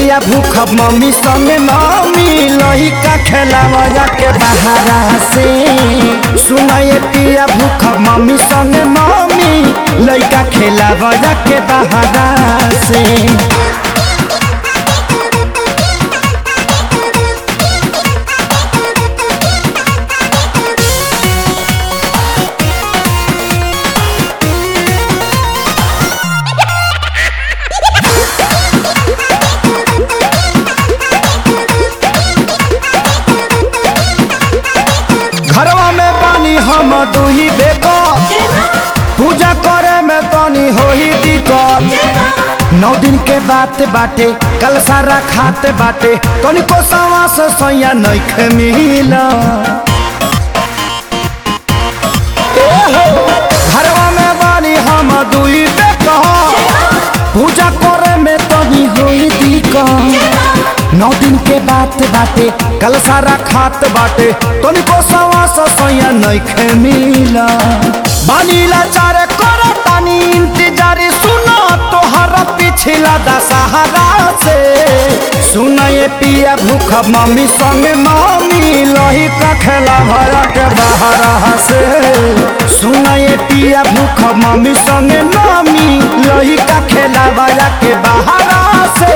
पिया भूख मम्मी संगे मम्मी लइका खेलावा के बहारा से। सुनाए पिया भूख मम्मी संगे मम्मी लइका खेलावा के बहारा से। घरवा में पानी हम दुही बेको पूजा करे में तनी होही दिक्कत। 9 दिन के बात बाटे कल सारा खाते बाटे तनी को सवा से सैया नइखे मिला। घरवा में पानी हम दुही बेको पूजा करे में तनी होही दिक्कत। 9 दिन के बात बाटे कल सारा खात बाटे तनी को सवा सैया नइखे मिला। बानीला चार करो तानी इंतजार सुना तोहर पिछला दशहरा से। सुनाए पिया भूख मम्मी संगे मम्मी लइका खेलावा के बहारा से। सुनाए पिया भूख मम्मी संगे मम्मी लइका खेलावा के बहारा से।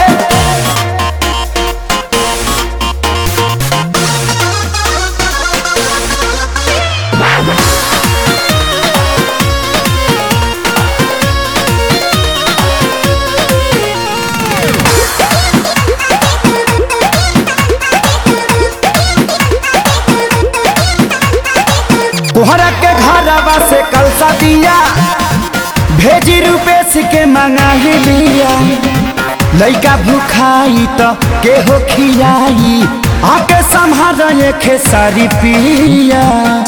तोहरा के घरवा से कलसा दिया भेजी रुपेश के मंगा लिया। लइका भूखाई तो के हो खियाई आके संभाल खेसारी पिया।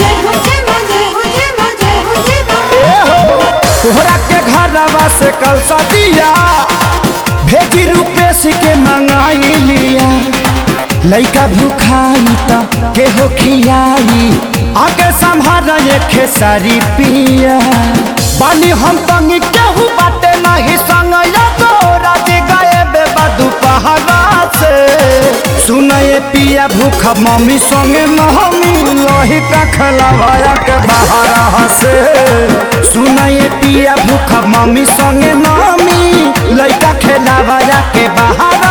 तोहरा के घरवा से कलसा दिया भेजी रुपेश के मंगाई लिया। लइका भूखाई तो के हो खियाई आगे संभाल खेसारी पिया। बानी हम तंगी केहू बाटे नहीं संग राजी गए बेबा दोपहरा से। सुनाए पिया भूख मम्मी संगे मम्मी लइका खेलावा के बहारा से। सुनाए पिया भूख मम्मी संगे मम्मी लइका खेलावा के बहारा